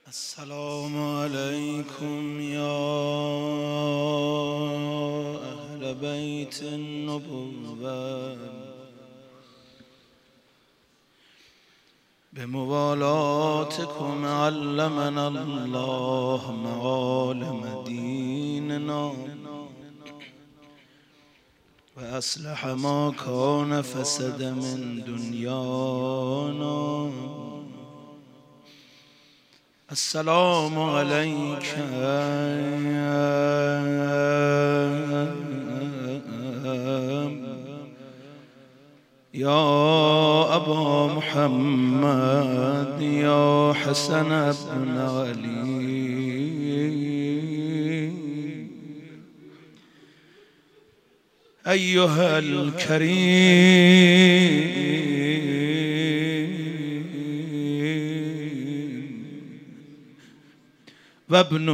السلام عليكم يا أهل بيت النبوة بموالاتكم علمنا الله معالم ديننا وأصلح ما كان فسد من دنيانا. السلام عليك يا أبا محمد يا حسن بن علي أيها الكريم وابن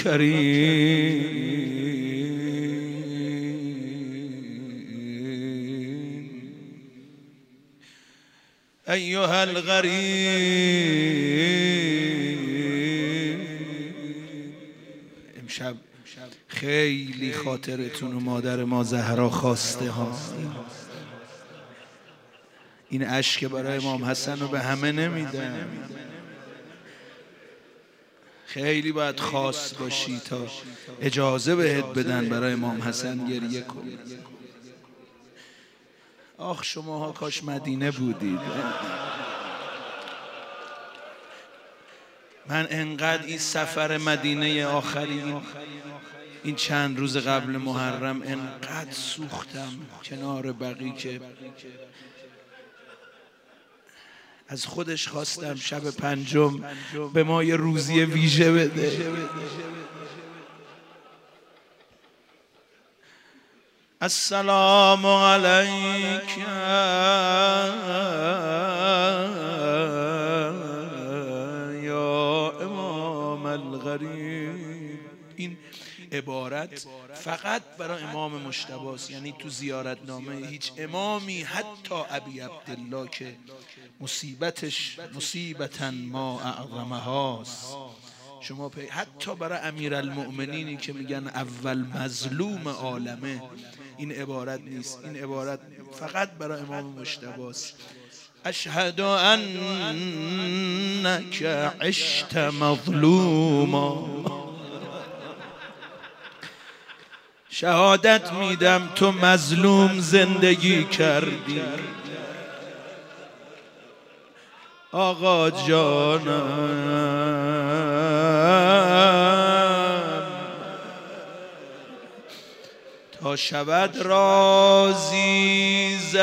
الكريم أيها الغريب. امشب خیلی خاطرتون و مادر ما زهرا خواسته ها. این اشک برای امام حسن رو به همه نمیدن، خیلی باید خاص باشی تا اجازه بهت بدن برای امام حسن گریه کنی. آخ شماها کاش مدینه بودید. من انقدر این سفر مدینه آخری این چند روز قبل محرم انقدر سوختم کنار بقی که از خودش خواستم شب پنجم به ما یه روزی ویژه بده. السلام علیک یا امام الغریب. این عبارت فقط برای امام مجتبی است، یعنی تو زیارتنامه هیچ امامی حتی ابی عبدالله که مصیبتش مصیبتاً ما اعظمهاست، شما حتی برای امیرالمؤمنینی که میگن اول مظلوم عالمه این عبارت نیست. این عبارت فقط برای امام مجتبی است. اشهد انک عشت مظلوما، شهادت میدم تو مظلوم زندگی کردی. آقا جانم تا شود راضی ز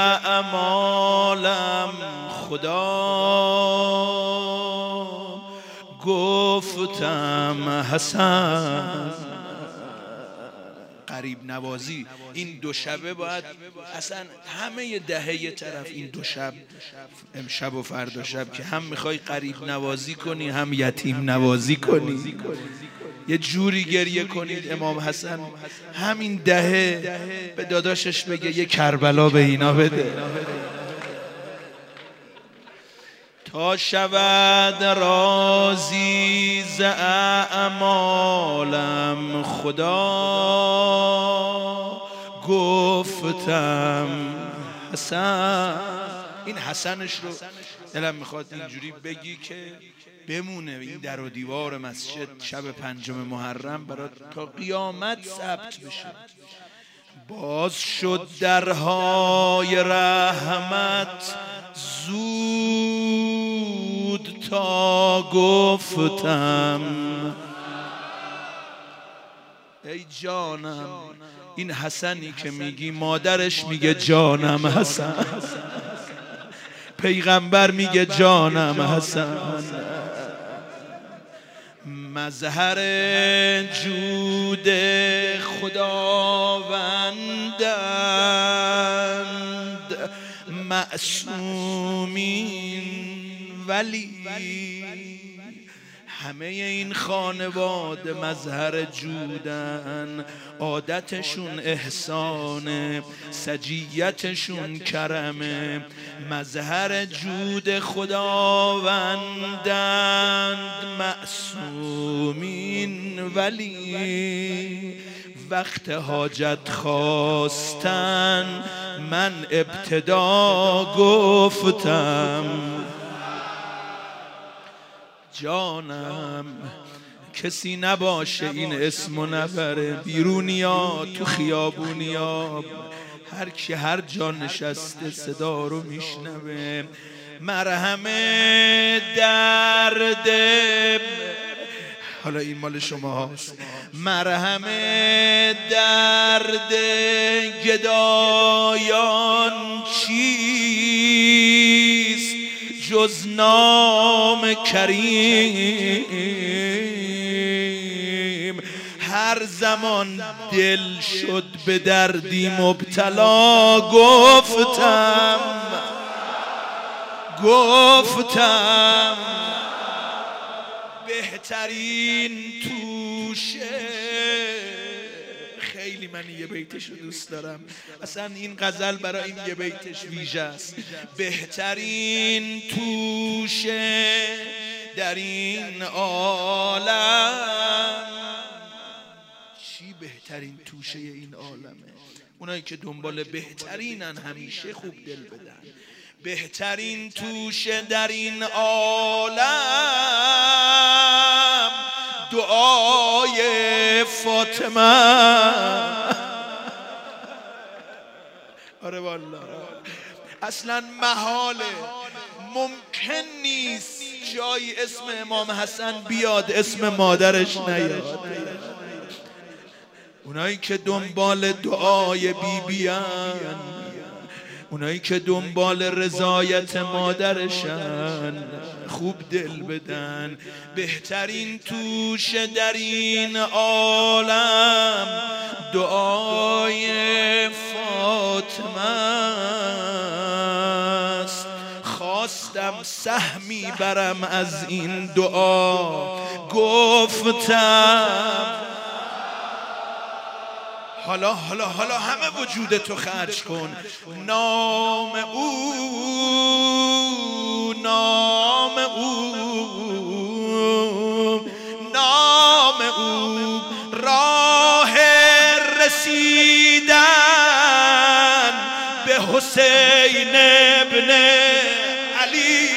اعمالم خدا، گفتم حسن. قریب نوازی این دو شبه باید اصلا همه دهه طرف این دو شب، امشب و فردا شب، که هم میخوای قریب نوازی کنی هم یتیم نوازی کنی، یه جوری گریه کنید امام حسن همین دهه به داداشش بگه یه کربلا به اینا بده. تا شود راضی ز اعمالم خدا، گفتم حسن. این حسنش رو دلم میخواد اینجوری بگی که بمونه این در و دیوار مسجد شب پنجم محرم برای تا قیامت ثبت بشه. باز شد درهای رحمت زود تا گفتم ای جانم. این حسنی که میگی مادرش میگه جانم حسن، پیغمبر میگه جانم حسن. مظهر جود خداوندند معصومین، ولی همه این خانواده مظهر جودن، عادتشون احسانه، سجیتشون کرمه، مظهر جود خداوندند معصومین، ولی وقت حاجت خواستن من ابتدا گفتم جانم کسی نباشه این اسمو نبره. بیرونیا تو خیابونیا هر کی هر جا نشسته صدا رو میشنوه. مرهم درد، حالا این مال شما هاست، مرهم درد گدایان چیست جز نام کریم. هر زمان دل شد به دردی مبتلا گفتم بهترین توشه. خیلی من یه بیتش رو دوست دارم، اصلا این غزل برای این یه بیتش ویژه است. بهترین توشه در این عالم. چی بهترین توشه این عالمه؟ اونایی که دنبال بهترینن همیشه خوب دل بدن. بهترین توشه در این عالم دعای فاطمه. آره والله اصلا محاله، ممکن نیست جایی اسم امام حسن بیاد اسم مادرش نیاد. اونایی که دنبال دعای بیبیان، اونایی که دنبال رضایت مادرشن خوب دل بدن. بهترین توشه در این عالم دعای فاطمه است. خواستم سهمی برم از این دعا گفتم حالا همه وجودتو خرج کن. نام او راه رسیدن به حسین ابن علی،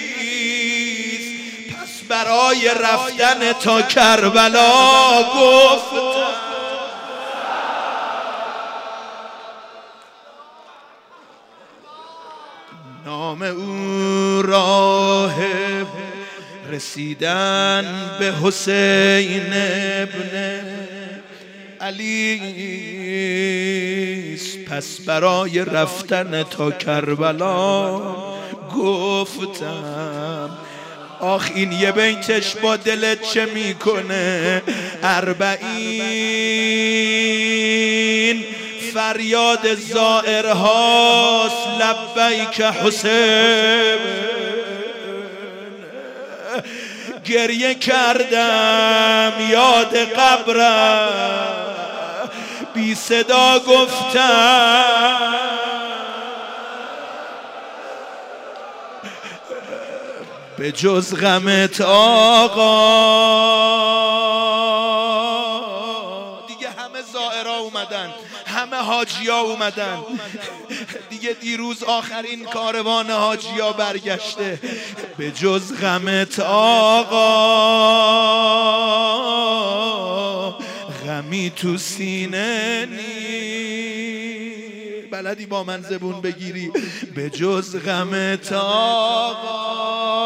پس برای رفتن تا کربلا گفت نام او راه رسیدن به حسین ابن علی، پس برای رفتن تا کربلا گفتم. آخ این یه بیتش با دلت چه میکنه؟ 40 فریاد زائرهاست لبیک حسین. گریه کردم یاد قبرم بی صدا گفتم به جز غمت آقا. دیگه همه زائرها اومدن، همه حاجیا اومدن دیگه. دیروز آخرین کاروان حاجیا برگشته. به جز غمت آقا غمی تو سینه نی. بلدی با من زبون بگیری؟ به جز غمت آقا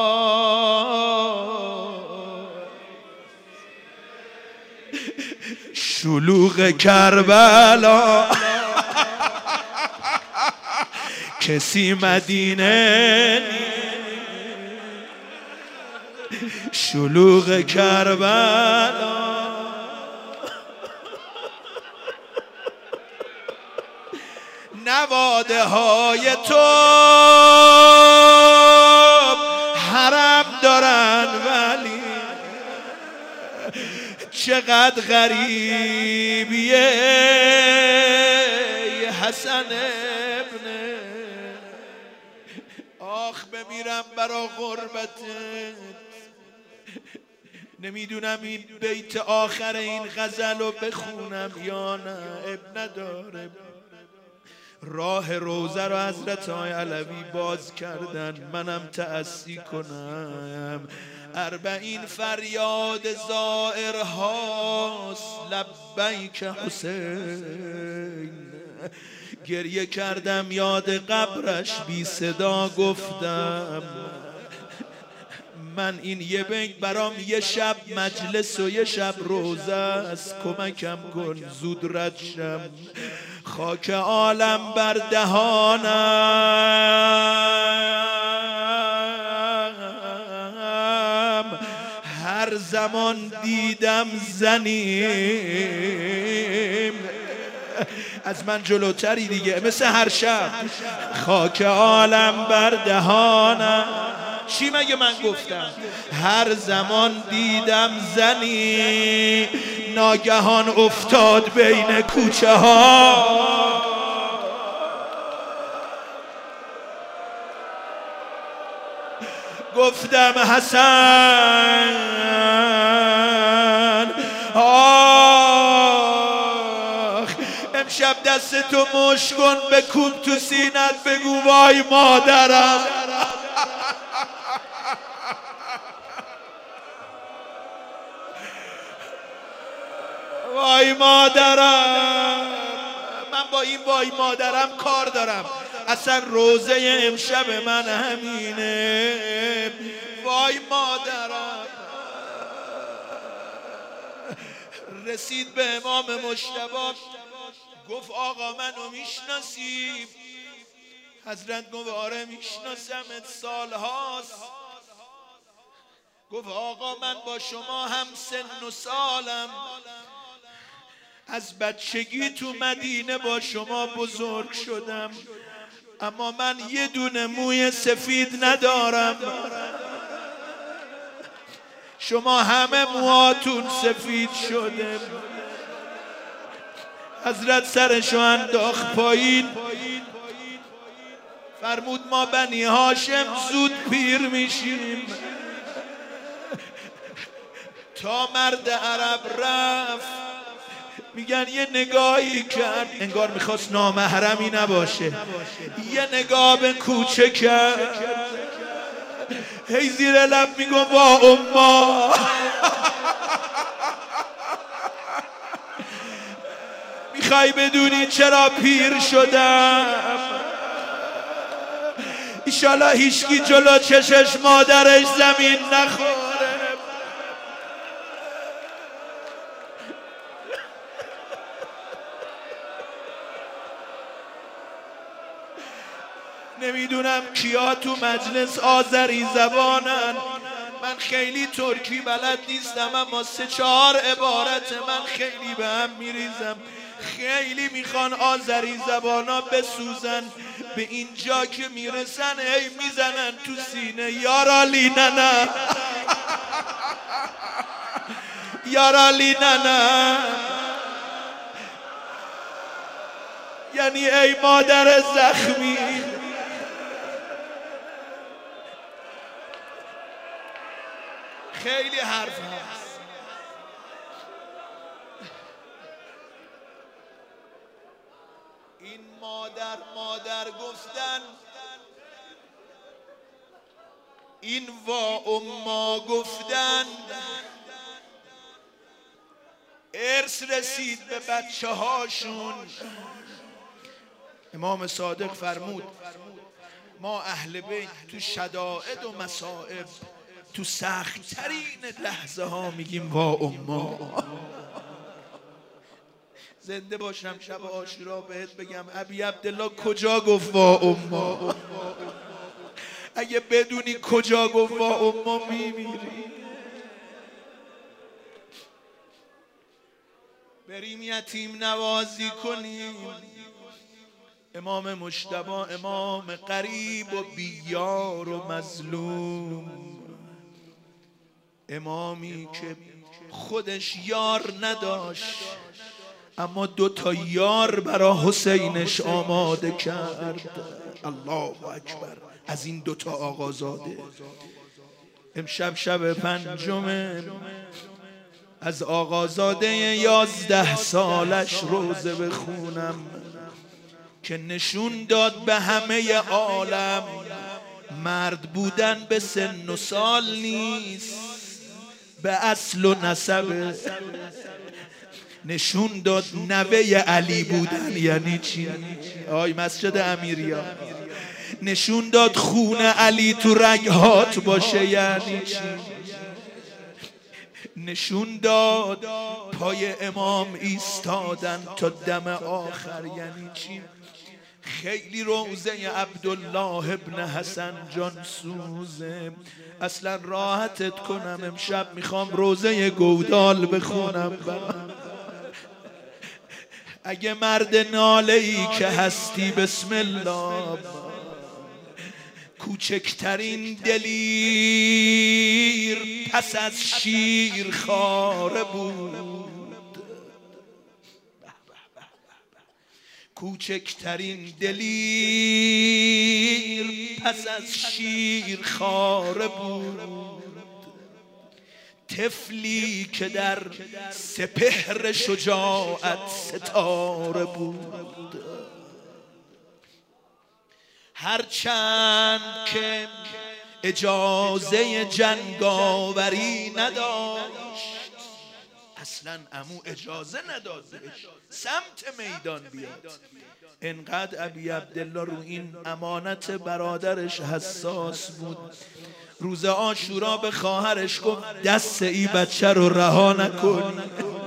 شلوغ کربلا کسی مدینه شلوغ کربلا. نواده های تو حرم دارن ولی چقدر غریبیه حسن ابن. آخ بمیرم برا غربتت نمیدونم این بیت آخر این غزل رو بخونم یا نه، اب نداره. راه روزه رو حضرت های علوی باز کردن، منم تأسی کنم. 40 فریاد زائر هاست لبیک حسین. گریه کردم یاد قبرش بی صدا گفتم من این یه بیت برام یه شب مجلس و یه شب روزه است، کمکم کن زود رد شم. خاک عالم بر دهانم، هر زمان دیدم زنیم. از من جلوتری دیگه، مثل هر شب. خاک عالم بر دهانم، چی مگه من گفتم؟ هر زمان دیدم زنی، ناگهان افتاد بین کوچه ها. گفتم حسن آخ، امشب دستتو مشت کن بکوب تو سینت، بگو وای مادرم. وای مادرم. من با این وای مادرم کار دارم، اصلا روزه امشب من همینه. وای مادرم. رسید به امام مجتبی، گفت آقا منو میشناسی؟ حضرت گفت آره میشناسمت، سال هاست. گفت آقا من با شما هم سن و سالم، از بچگی تو مدینه با شما بزرگ شدم، اما من یه دونه موی سفید ندارم، شما همه موهاتون سفید شده. حضرت سرشو انداخت پایین، فرمود ما بنی هاشم زود پیر میشیم. تا مرد عرب رفت، میگن یه نگاهی کرد، انگار میخواست نامحرمی نباشه، یه نگاه به کوچه کرد، هی زیر لب میگم وا اما. میخوای بدونی چرا پیر شدم؟ ایشالا هیچکی جلو چشش مادرش زمین نخوره. نمیدونم کیا تو مجلس آذری زبانن، من خیلی ترکی بلد نیستم، اما 3-4 عبارت من خیلی به هم میریزم. خیلی میخوان آذری زبانا بسوزن، به اینجا که میرسن هی میزنن تو سینه یارا لیننا یارا لیننا، یعنی ای مادر زخمی. خیلی حرف هست. این مادر گفتن، این وا اما گفتن، ارث رسید به بچه هاشون. امام صادق فرمود ما اهل بیت تو شدائد و مصائب، تو سخت ترین لحظه ها میگیم وا اما. زنده باشم شب عاشورا بهت بگم ابی عبدالله کجا گفت وا اما. اگه بدونی کجا گفت وا اما میمیری. بریم یتیم نوازی کنیم. امام مجتبی امام غریب و بیار و مظلوم، امامی که خودش یار نداشت اما 2 یار برا حسینش آماده کرد. الله اکبر. از این 2 آقازاده امشب شب پنجمه از آقازاده 11 سالش روزه بخونم که نشون داد به همه عالم مرد بودن به سن و سال نیست، به اصل و نسب. نشون داد نوه علی بودن یعنی چی؟ آی مسجد امیریا. نشون داد خون علی تو رگهات باشه یعنی چی؟ نشون داد پای امام ایستادن تا دم آخر یعنی چی؟ خیلی روزه عبدالله ابن حسن جان سوزه. اصلا راحتت کنم امشب میخوام روزه گودال بخونم. اگه مرد ناله‌ای که هستی بسم الله. کوچکترین دلیر پس از شیر خاره بود. کوچکترین دلیر پس از شیر خاره بود. طفلی که در سپهر شجاعت ستاره بود. هرچند که اجازه جنگاوری نداشت، اصلا عمو اجازه نداد سمت میدان بیاد. انقدر ابی عبدالله رو این امانت برادرش حساس بود، روز عاشورا به خواهرش گفت دست این بچه رو رها نکنی،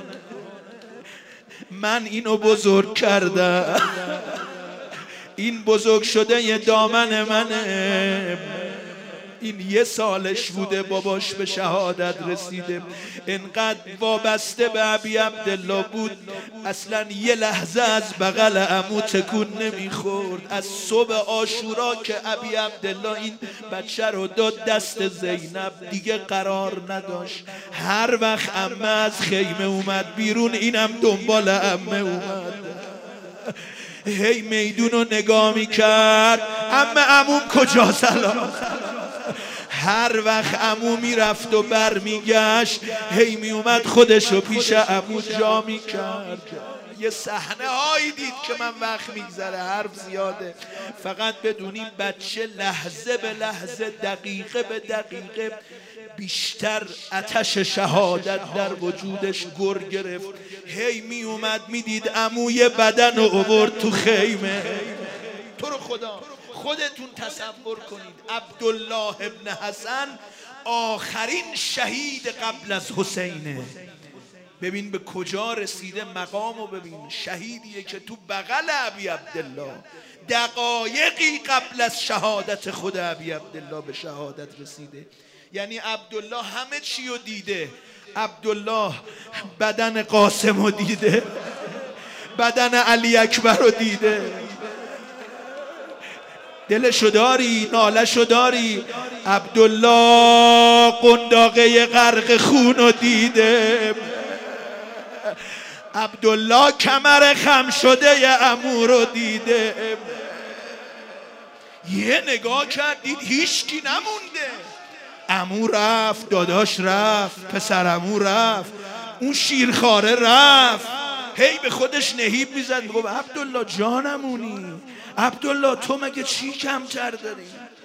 من اینو بزرگ کردم، این بزرگ شده یه دامن منه. این 1 سالش بوده باباش به شهادت رسیده. انقدر وابسته به ابی عبدالله بود اصلا یه لحظه از بغل عمو تکون نمیخورد. از صبح عاشورا که ابی عبدالله این بچه رو داد دست زینب دیگه قرار نداشت. هر وقت عمه از خیمه اومد بیرون اینم دنبال عمه اومد. هی میدون رو نگاه میکرد عموم کجا سلام. هر وقت عمو میرفت و بر میگشت هی میومد خودش رو پیش عمو جا میکرد. یه صحنه هایی دید که من وقت میگذره حرف زیاده. فقط بدونیم بچه لحظه به لحظه دقیقه به دقیقه بیشتر آتش شهادت در وجودش گر گرفت. هی می اومد میدید عموی بدن رو آورد تو خیمه. تو رو خدا خودتون تصور کنید عبدالله ابن حسن آخرین شهید قبل از حسینه. ببین به کجا رسیده مقامو ببین. شهیدیه که تو بغل ابی عبدالله دقایقی قبل از شهادت خود ابی عبدالله به شهادت رسیده. یعنی عبدالله همه چی رو دیده. عبدالله بدن قاسم رو دیده، بدن علی اکبر رو دیده. دلشو داری، نالشو داری. عبدالله قنداقه غرق خون رو دیده. عبدالله کمر خم شده ی عمو رو دیده. یه نگاه کردید هیچکی نمونده. عمو رفت، داداش رفت، پسر عمو رفت، اون شیرخواره رفت. هی به خودش نهیب میزد میگفت عبدالله جانمونی، عبدالله تو مگه چی کمتر داری؟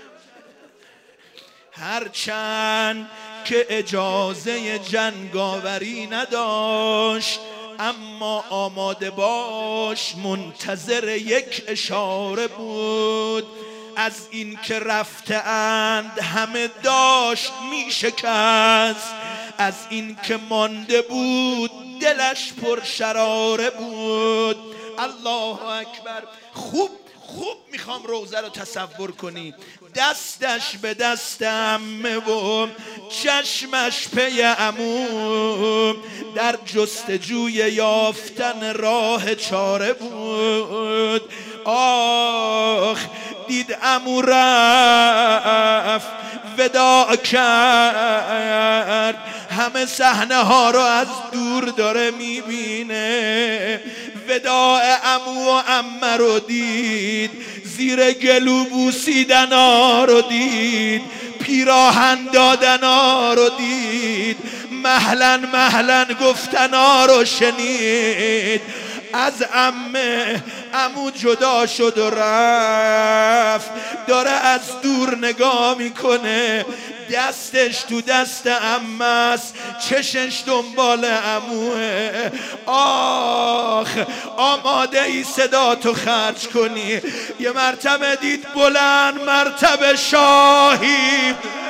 هرچند که اجازه جنگاوری نداشت اما آماده باش منتظر یک اشاره بود. از این که رفته اند همه داشت می شکست، از این که مانده بود دلش پر شراره بود. الله اکبر. خوب میخوام روزه رو تصور کنی. دستش به دست عمه و چشمش پی عمو، در جستجوی یافتن راه چاره بود. آخ دید عمو رفت وداع کرد، همه صحنه ها رو از دور داره میبینه. وداع عمو و عمه رو دید، زیر گلو بوسیدن ها رو دید، پیراهن دادنا رو دید، مهلا مهلا گفتنا رو شنید. از عمو جدا شد و رفت، داره از دور نگاه میکنه، دستش تو دست عمه است، چشش دنبال عموه. آخ آماده ای صدا تو خرج کنی. یه مرتبه دید بلند مرتبه شاهی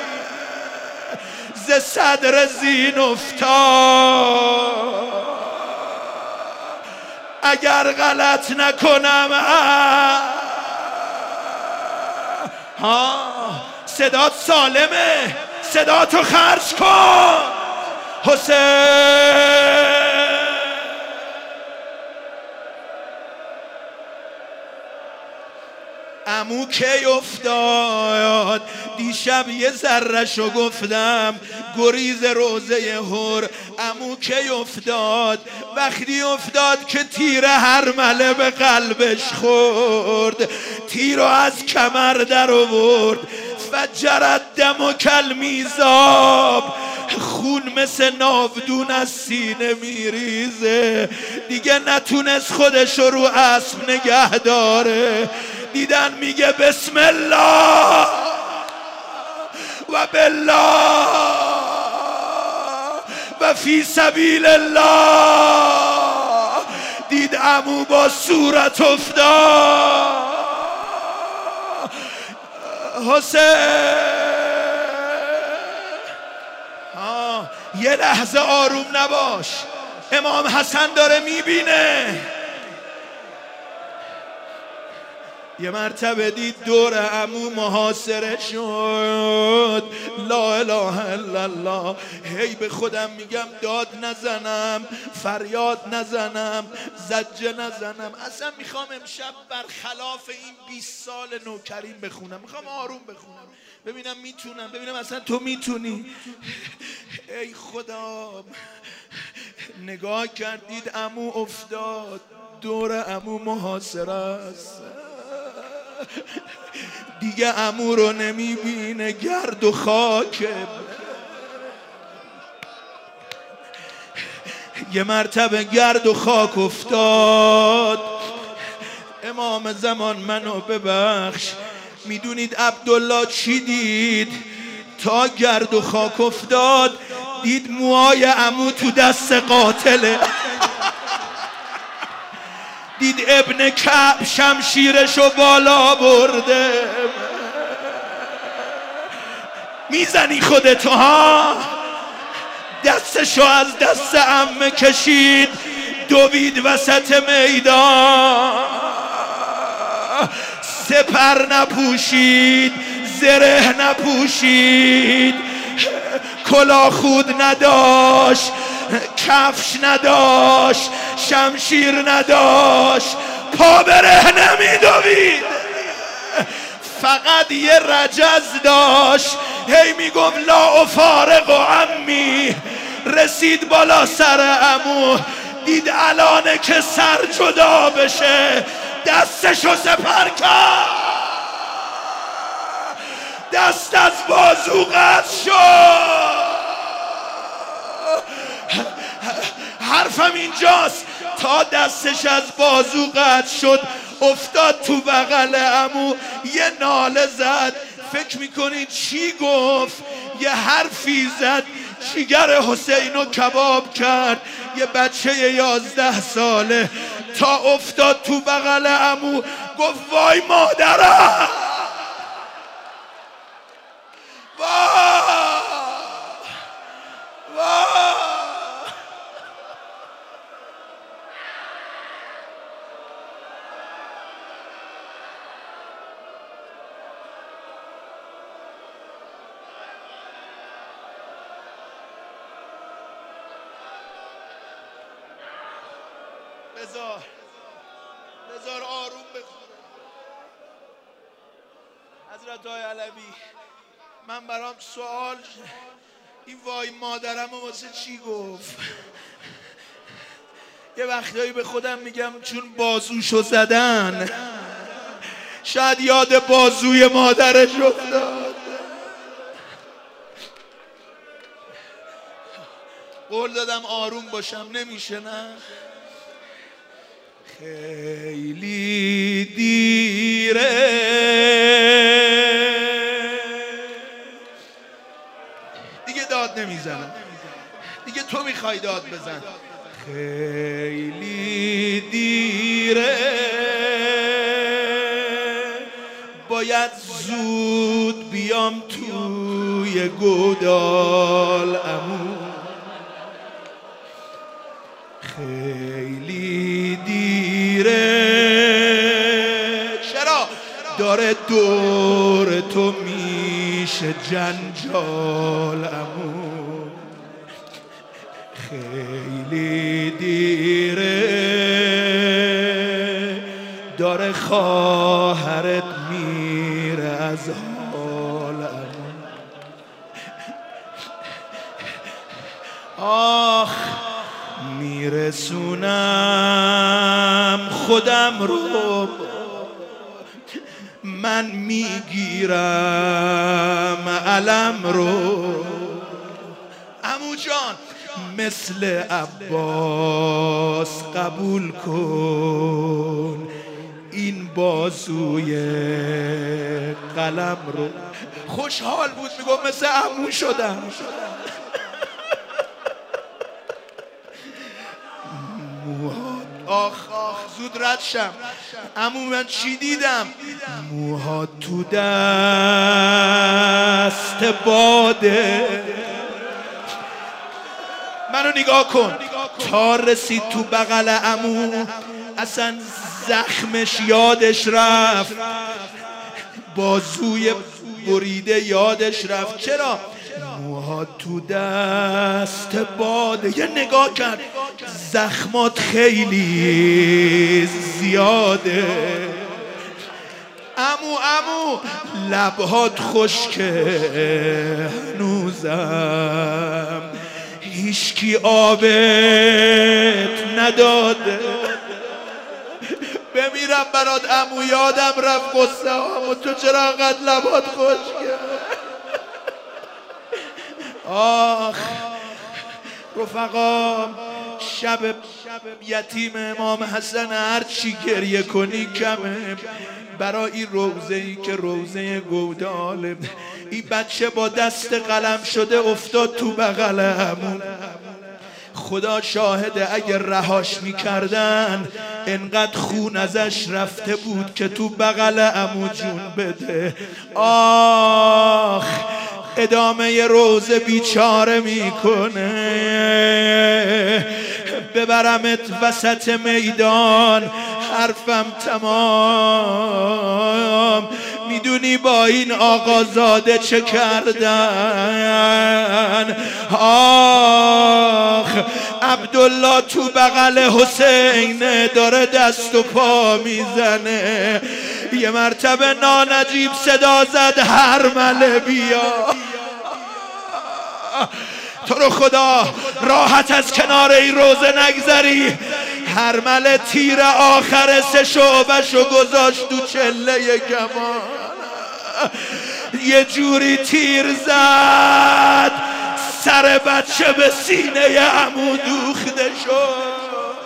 ز صدر زین افتاد. اگر غلط نکنم صدات سالمه، صدا تو خرج کن حسین. عمو کی افتاد؟ دیشب یه ذره‌شو گفتم، گریز روزه هر. عمو کی افتاد؟ وقتی افتاد که تیر هرمله به قلبش خورد، تیرو از کمر در آورد. فجر دم و کلمیزاب، خون مثل ناودون از سینه میریزه. دیگه نتونست خودش رو اسب نگه داره. دیدن میگه بسم الله و بالله و فی سبیل الله. دید عمو با صورت افتاد. حسین یه لحظه آروم نباش، امام حسن داره میبینه. یه مرتبه دید دور عمو محاصره شد. لا اله الا الله. هی به خودم میگم داد نزنم، فریاد نزنم، زجه نزنم. اصلا میخوام امشب برخلاف این 20 سال نوکریم بخونم، میخوام آروم بخونم، ببینم میتونم، ببینم اصلا تو میتونی. ای خدا، نگاه کردید عمو افتاد، دور عمو محاصره است. دیگه عمو رو نمیبینه، گرد و خاکه. یه مرتبه گرد و خاک افتاد. امام زمان منو ببخش، میدونید عبدالله چی دید؟ تا گرد و خاک افتاد دید موهای عمو تو دست قاتله. دید ابن کعب شمشیرشو بالا برده. میزنی خودتو ها؟ دستشو از دست عمه کشید، دوید وسط میدان. سپر نپوشید، زره نپوشید، کلاه خود نداشت، کفش نداشت، شمشیر نداشت، پا برهنه میدوید، فقط یه رجز داشت. هی میگفت لا افارق و عمی. رسید بالا سر عمو، دید الانه که سر جدا بشه، دستشو سپر کرد، دست از بازو قطع شد. حرفم اینجاست، تا دستش از بازو قطع شد افتاد تو بغل عمو، یه ناله زد. فکر میکنید چی گفت؟ یه حرفی زد، جیگر حسینو کباب کرد. یه بچه 11 ساله تا افتاد تو بغل عمو گفت وای مادرم، وای وای. بذار آروم بخونم. حضرت های علوی، من برام سوال، این وای مادرم واسه چی گفت؟ یه وقتایی به خودم میگم چون بازوشو زدن، شاید یاد بازوی مادرش افتاد. قول دادم آروم باشم، نمیشه نه. خیلی دیره دیگه داد نمیزنم، دیگه تو میخوای داد بزن. خیلی دیره باید زود بیام توی گودال عمو. خیلی دیره چرا داره دور تو میشه جنجال عمو. خیلی دیره داره خواهرت میره از حال عمو. آخ میرسونم خودم رو، من میگیرم علم رو. عمو جان مثل عباس قبول کن این بازوی قلم رو. خوشحال بود میگم مثل عمو شدم. آخ زود رد شم عمو، من چی دیدم؟ موها تو دست باده. منو نگاه کن تا رسید تو بغل عمو اصلا زخمش یادش رفت، بازوی بریده یادش رفت. چرا؟ موها تو دست باده. یه نگاه کرد زخمات خیلی زیاده. عمو لبهات خشکه هنوزم هیچکی آبت نداده. بمیرم برات عمو، یادم رفت قصه هامو، تو چرا انقدر لبات خشکه؟ آخ رفقا شب یتیم امام حسن هر چی گریه کنی کمه. برای این روزه ای که روزه گوداله، این بچه با دست قلم شده افتاد تو بغل عمو. خدا شاهده اگر رهاش میکردن انقدر خون ازش رفته بود که تو بغل عمو جون بده. آخ ادامه روزه بیچاره میکنه. ببرمت وسط میدان حرفم تمام. میدونی با این آقازاده چه کردن؟ آخ عبدالله تو بغل حسین داره دست و پا میزنه. یه مرتبه نانجیب صدا زد هرمله بیا. تو رو خدا راحت از کنار این روزه نگذری. هرمله تیر آخر 3 شعبه‌شو گذاشت تو چله کمان، یه جوری تیر زد سر بچه به سینه عمو دوخته شد.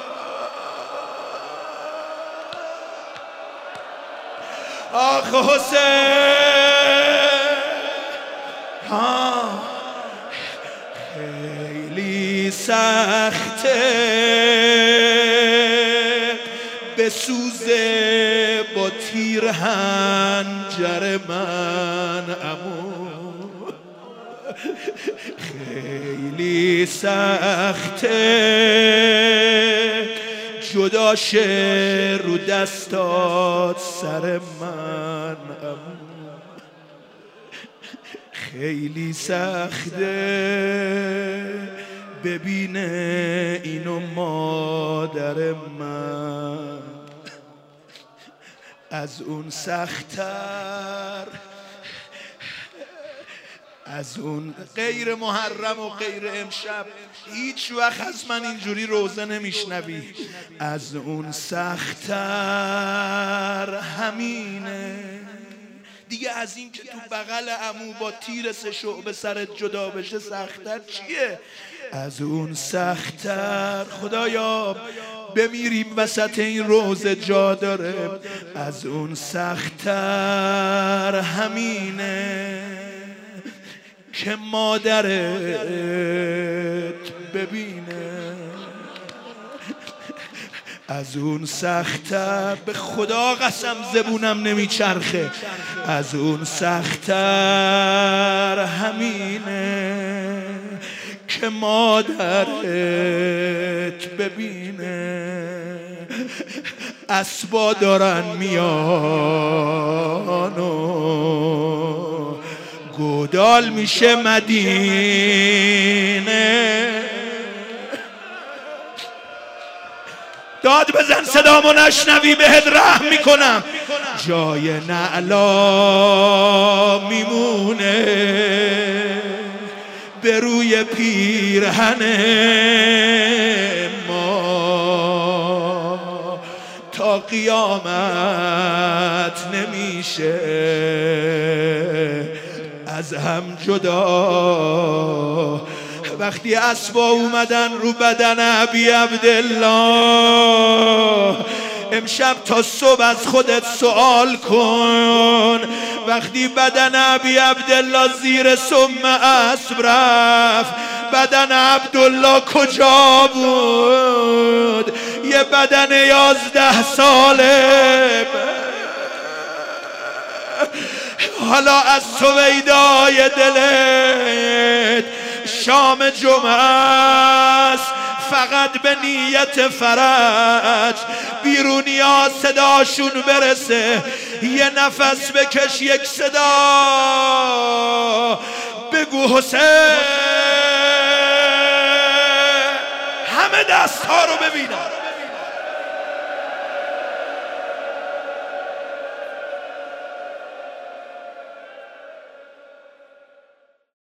آخ حسین خیلی سخته بسوزه با تیر هنجر من عمو. خیلی سخته جدا شه رو دستات سر من عمو. خیلی سخته ببینه اینو مادر من. از اون سخت‌تر، از اون غیر محرم و غیر امشب هیچ وقت از من اینجوری روزه نمیشنوی. از اون سخت‌تر همینه دیگه از این که تو بغل عمو با تیر 3 شعبه سرت جدا بشه سخت‌تر چیه؟ از اون سخت‌تر خدایا بمیریم وسط این روزه جا داره. از اون سخت‌تر همینه که مادرت ببینه. از اون سخت‌تر به خدا قسم زبونم نمیچرخه. از اون سخت‌تر همینه که مادرت ببینه. اسبا دارن میان و گودال میشه مدینه. داد بزن صدامو نشنوی بهت رحم میکنم. جای نعلا میمونه به روی پیرهن ما تا قیامت نمیشه از هم جدا. وقتی اسبا اومدن رو بدن ابی عبدالله امشب تا صبح از خودت سوال کن. وقتی بدن ابی عبدالله زیر سم اسب رفت بدن عبدالله کجا بود؟ یه بدن 11 ساله. حالا از سویدای دلت شام جمعه است فقط به نیت فرج. بیرونیا صداشون برسه یه نفس بکش یک صدا بگو حسین. همه دست ها رو ببینم.